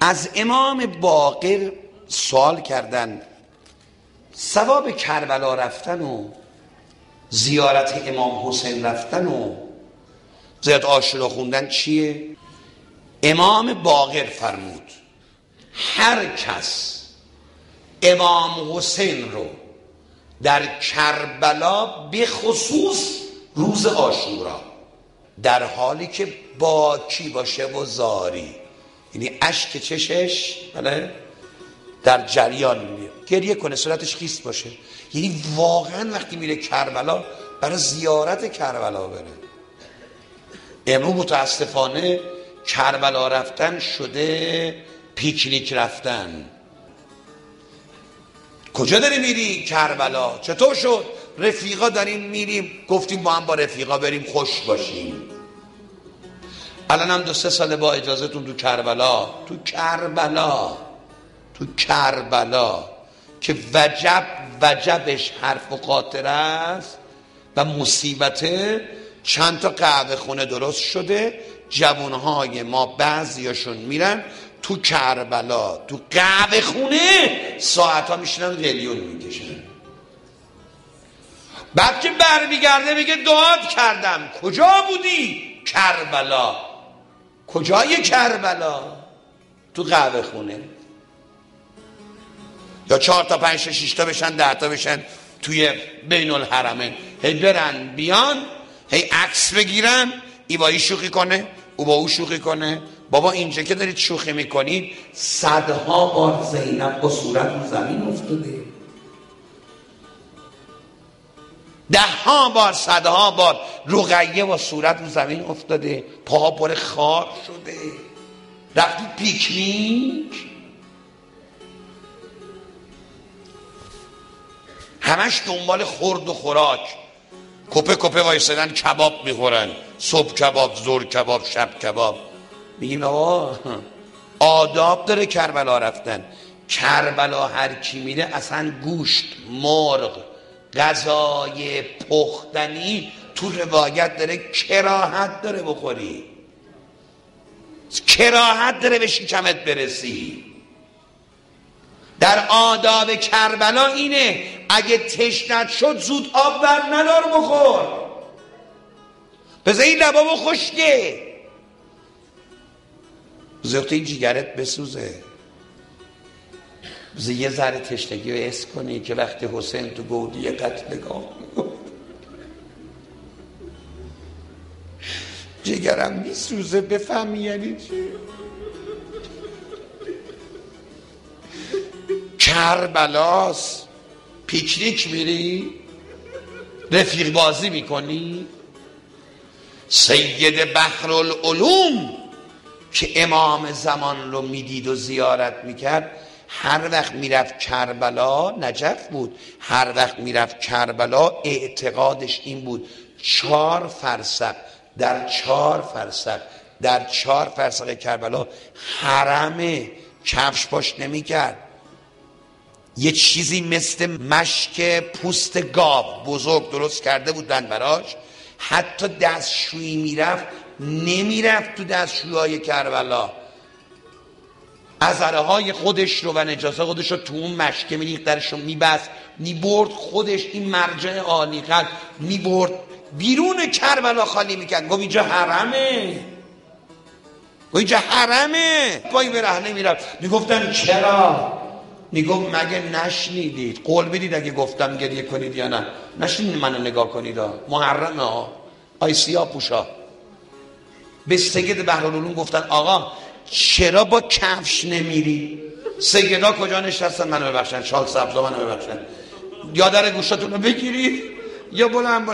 از امام باقر سوال کردن ثواب کربلا رفتن و زیارت امام حسین رفتن و زیارت عاشورا خوندن چیه؟ امام باقر فرمود هر کس امام حسین رو در کربلا به خصوص روز عاشورا در حالی که باکی باشه و زاری، یعنی اشک چشش در جریان میره، گریه کنه، صورتش خیس باشه، یعنی واقعا وقتی میره کربلا برای زیارت کربلا بره. امروز متاسفانه کربلا رفتن شده پیکنیک رفتن. کجا داری میری؟ کربلا. چطور شد؟ رفیقا داریم میریم، گفتیم با هم با رفیقا بریم خوش باشیم. الان هم 2-3 ساله با اجازهتون تو کربلا که وجبش حرف و قاطره است و مصیبته، چند تا قهوه خونه درست شده، جوانهای ما بعضیاشون میرن تو کربلا تو قهوه خونه ساعتها میشنن قلیون میکشن. بعد که برمیگرده میگه دعات کردم. کجا بودی؟ کربلا. کجای کربلا؟ تو قهوه خونه. یا 4 تا 5 تا 6 تا بشن 10 تا بشن توی بین الحرمین، هی برن بیان، هی عکس بگیرن، ای با ای شوخی کنه، او با او شوخی کنه. بابا اینجا که دارید شوخی میکنید صدها بار زینب با صورت رو زمین افتاده، 10ها بار 100ها بار رقیه با صورت رو زمین افتاده، پاها پر خاک شده. رفتی پیکنیک؟ همش دنبال خورد و خوراک، کپه وایسادن کباب میخورن، صبح کباب، ظهر کباب، شب کباب. میگیم آقا آداب داره کربلا رفتن. کربلا هر کی میره اصلا گوشت، مرغ، غذای پختنی تو روایت داره کراهت داره بخوری، کراهت داره به شکمت برسی. در آداب کربلا اینه اگه تشنت شد زود آب بر ندار بخور، بذار این لبا خشکه، بذار این جیگرت بسوزه، بذار یه ذره تشنگی رو حس کنی که وقتی حسین تو گودی قتلگاه جگرم میسوزه، بفهمی یعنی چی؟ کربلاست. پیکنیک میری؟ رفیق بازی میکنی؟ سید بحرالعلوم که امام زمان رو میدید و زیارت میکرد، هر وقت میرفت کربلا، نجف بود، هر وقت میرفت کربلا اعتقادش این بود 4 فرسخ در 4 فرسخ کربلا حرمه، کفش پاش نمیکرد. یه چیزی مثل مشک پوست گاو بزرگ درست کرده بودن براش، حتی دستشویی میرفت نمیرفت تو دستشویی کربلا، عذره های خودش رو و نجاسه خودش رو تو اون مشکه میریخت، درش رو میبست، میبرد خودش این مرجع عالی قدر میبرد بیرون کربلا خالی میکرد. گفت اینجا حرمه، با این برهنه میرفت. میگفتن چرا؟ میگفت مگه نشنیدید؟ قول بدید اگه گفتم گریه کنید یا نه؟ نشنیدید منو نگاه کنید محرمه ها، آی سیاه پوشا. به سید بحرالعلوم گفتن آقا چرا با کفش نمیری؟ سیدا کجا نشستن؟ منو ببخشن، شال سبزا منو ببخشن، یا در گوشتون رو بگیرید یا بلند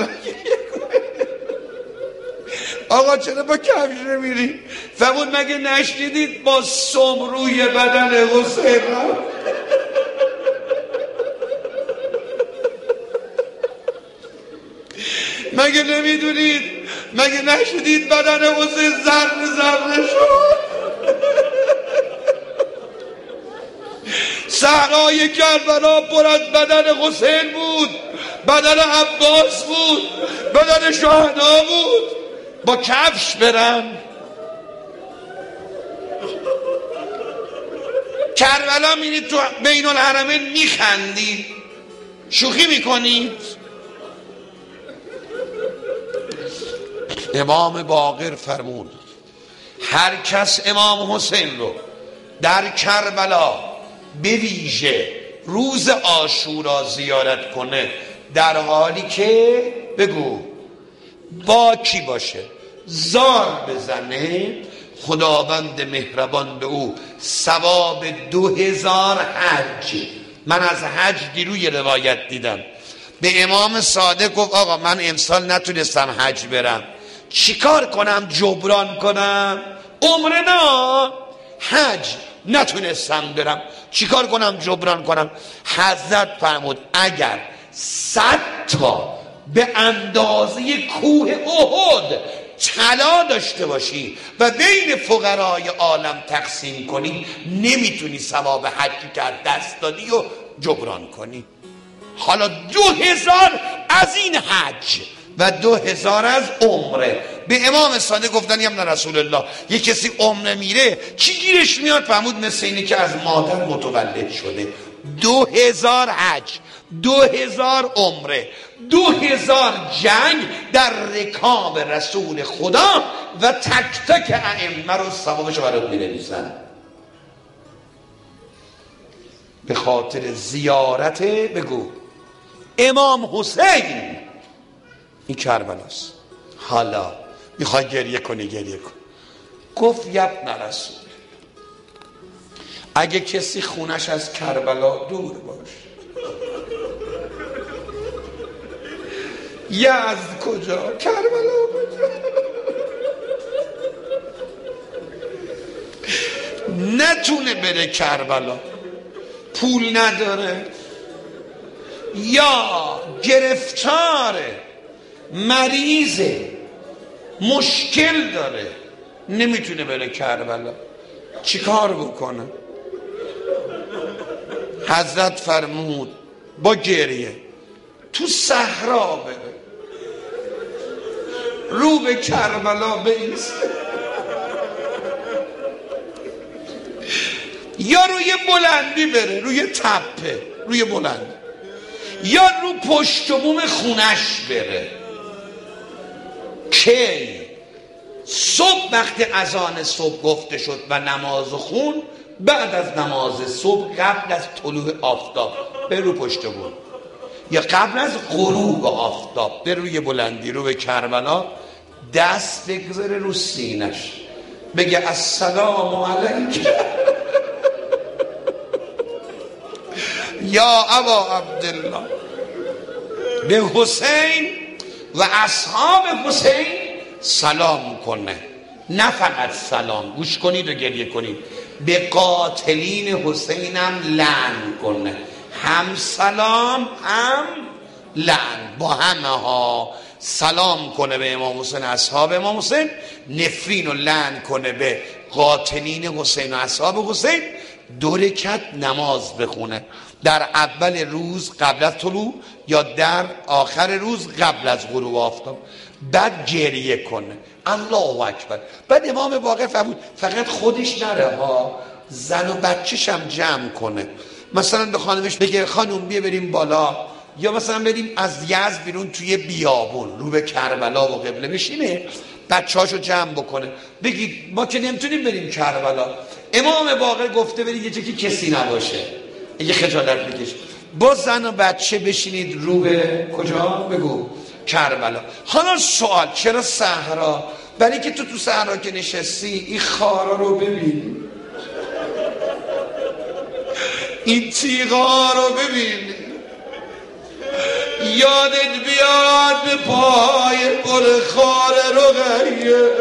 آقا چرا با کفش نمیری؟ فرمود مگه نشنیدید با سم روی بدن حسین مگه نمیدونید؟ مگه نشدید بدن حسین ذره شد؟ صحرای کربلا پر از بدن حسین بود، بدن عباس بود، بدن شهدا بود. با کفش برن. کربلا میرید تو بین الحرمین میخندید، شوخی میکنید. امام باقر فرمود هر کس امام حسین رو در کربلا به ویژه روز عاشورا زیارت کنه، در حالی که بگو با کی باشه، زار بزنه، خداوند مهربان به او ثواب 2000 حج. من از حج دیروی روایت دیدم، به امام صادق گفت آقا من امسال نتونستم حج برم، چیکار کنم جبران کنم؟ عمره نه، حج نتونستم برم، چیکار کنم جبران کنم؟ حضرت فرمود اگر 100 تا به اندازه کوه احد طلا داشته باشی و بین فقرای عالم تقسیم کنی، نمیتونی ثواب حجی که دست دادی و جبران کنی. حالا 2000 از این حج و 2000 از عمره. به امام صادق گفتن یا رسول الله یه کسی عمره میره چی گیرش میاد؟ فرمود مثل اینه که از مادر متولد شده. 2000 حج، 2000 عمره، 2000 جنگ در رکاب رسول خدا و تک تک ائمه رو ثوابشو برات می‌نویسن به خاطر زیارت بگو امام حسین. این کربلاست. حالا میخوای گریه کنی گریه کن. گفت یبن رسول، اگه کسی خونش از کربلا دور باشه، یزد کجا؟ کربلا کجا؟ نتونه بره کربلا، پول نداره یا گرفتاره، مریضه، مشکل داره، نمیتونه بره کربلا، چیکار بکنه؟ حضرت فرمود با گریه تو صحرا بره، رو به کربلا بایسته، یا روی بلندی بره، روی تپه، روی بلندی، یا رو پشت بوم خونش بره. کی؟ صبح وقت اذان صبح گفته شد و نماز خون، بعد از نماز صبح قبل از طلوع آفتاب به رو پشت بوم، یا قبل از غروب آفتاب به روی بلندی، رو به کربلا، دست بگذاره رو سینش، بگه السلام علیک یا ابا عبدالله، به حسین و اصحاب حسین سلام کنه. نه فقط سلام، گوش کنید و گریه کنید، به قاتلین حسینم لعن کنه، هم سلام هم لعن، با همه ها سلام کنه به امام حسین، اصحاب امام حسین، نفرین و لعن کنه به قاتلین حسین و اصحاب حسین. 2 رکعت نماز بخونه، در اول روز قبل از طلوع یا در آخر روز قبل از غروب آفتاب، بعد گریه کنه الله اکبر. بعد امام باقر فرمود فقط خودش نره ها، زن و بچه‌ش هم جمع کنه، مثلا به خانمش بگه خانم بیا بریم بالا، یا مثلا بریم از یزد بیرون توی بیابون رو به کربلا و قبله بشینه، بچه‌هاشو جمع بکنه، بگید ما که نمیتونیم بریم کربلا، امام باقر گفته برید یه جایی که کسی نباشه، اگه خجالت بکش، با زن و بچه بشینید رو به کجا؟ بگو کربلا. حالا سوال چرا صحرا؟ برای که تو صحرا که نشستی این خارا رو ببین، این تیغا رو ببین، یادت بیاد به پای گل خار رقیه،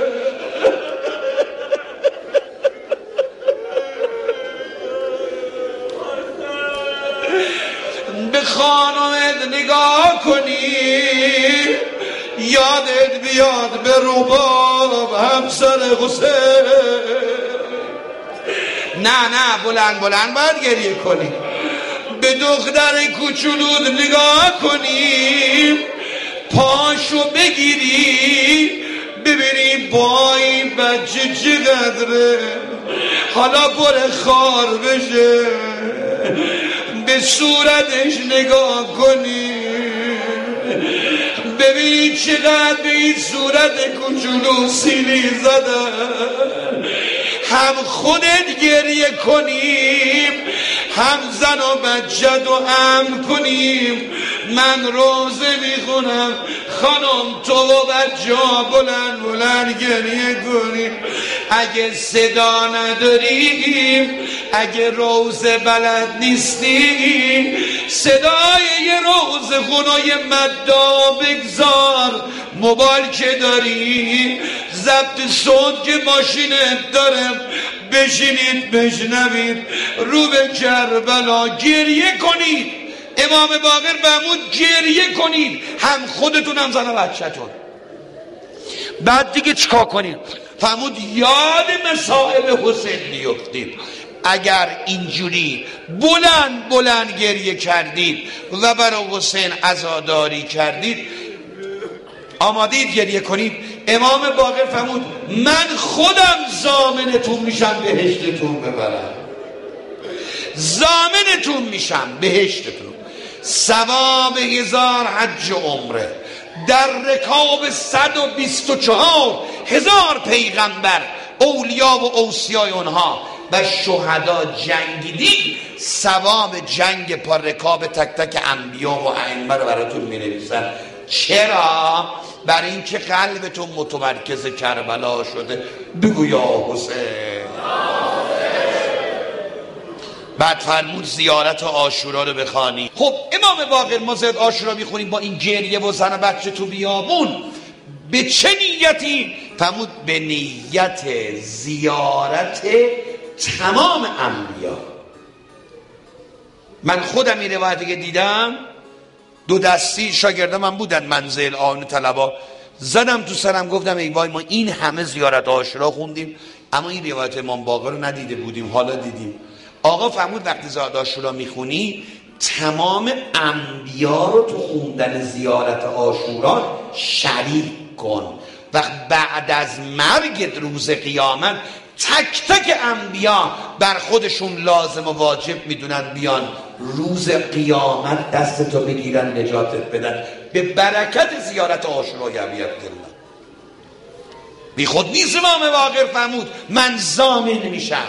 به خانمت نگاه کنی، یادت بیاد به رباب همسر حسین. نه بلند بلند باید گریه کنی، به دختر کوچولود نگاه کنی، پاشو بگیری ببینی با این بچه چقدره. حالا بره خار بشه به صورتش نگاه کنی ببین چقدر به این صورت کوچولو سیلی زدن. هم خودت گریه کنیم هم زن و بچه دو امن کنیم. من روزه میخونم خانم تو و بچه ها بلند بلند گریه کنیم. اگه صدا نداریم اگه روزه بلد نیستیم صدای یه روزه خونای مدا بگذار. موبایل که داری ضبط صوت که ماشینت داره بشینید بشنوید رو به کربلا گریه کنید. امام باقر فرمود گریه کنید هم خودتون هم زن و بچه‌تون. بعد دیگه چیکار کنید؟ فرمود یاد مصائب حسین بیفتید. اگر اینجوری بلند بلند گریه کردید و برای حسین عزاداری کردید آمادید گریه کنید. امام باقر فرمود من خودم ضامنتون میشم بهشتتون ببرم. ضامنتون میشم بهشتتون. ثواب 1000 حج و عمره در رکاب 124,000 پیغمبر اولیا و اوصیای اونها و شهدا جنگیدید. ثواب جنگ پا رکاب تک تک انبیا و ائمه رو براتون می‌نویسن. چرا؟ برای اینکه قلبتون متمرکز کربلا شده. بگو یا حسین. بعد فرمود زیارت عاشورا رو بخوانی. خب امام باقر ما زیارت عاشورا میخونیم با این گریه و زن و بچه تو بیابون به چه نیتی؟ فرمود به نیت زیارت تمام انبیا. من خودم این روایتی که دیدم 2 دستی شاگرد من بودن منزل آن طلبا زدم تو سرم گفتم ای وای ما این همه زیارت عاشورا خوندیم اما این روایت امام باقر رو ندیده بودیم حالا دیدیم. آقا فرمود وقتی زیارت عاشورا میخونی تمام انبیا رو تو خوندن زیارت عاشورا شریک کن. وقت بعد از مرگ روز قیامت تک تک انبیا بر خودشون لازم و واجب میدونن بیان روز قیامت دستتو بگیرن نجاتت بدن به برکت زیارت عاشورا. ابی عبدالله بی خود نیست. امام باقر فرمود من ضامن میشم.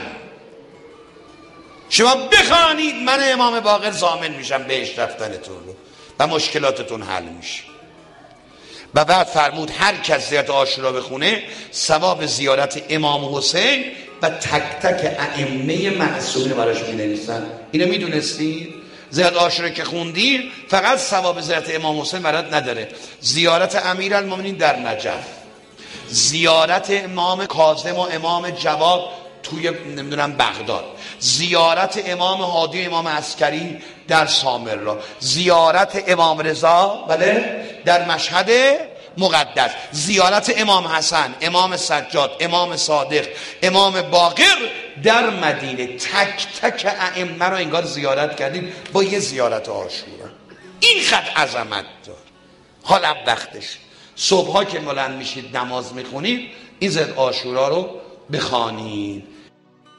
شما بخوانید من امام باقر ضامن میشم بهشت رفتنتون رو و مشکلاتتون حل میشه. و بعد فرمود هر کس زیارت عاشورا بخونه ثواب زیارت امام حسین و تک تک ائمه معصومین براش مینویسن. اینو میدونستید؟ زیارت عاشورا که خوندی فقط ثواب زیارت امام حسین برات نداره. زیارت امیرالمومنین در نجف، زیارت امام کاظم و امام جواد توی نمیدونم بغداد، زیارت امام هادی و امام عسکری در سامرا، زیارت امام رضا بله در مشهد مقدس، زیارت امام حسن، امام سجاد، امام صادق، امام باقر در مدینه. تک تک ائمه رو انگار زیارت کردیم با یه زیارت عاشورا. این خط عظمت دار. حالا وقتش صبحها که بلند میشید نماز میخونید این زیارت عاشورا رو بخوانید.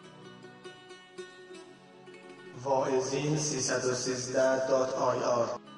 واعظین 313.ir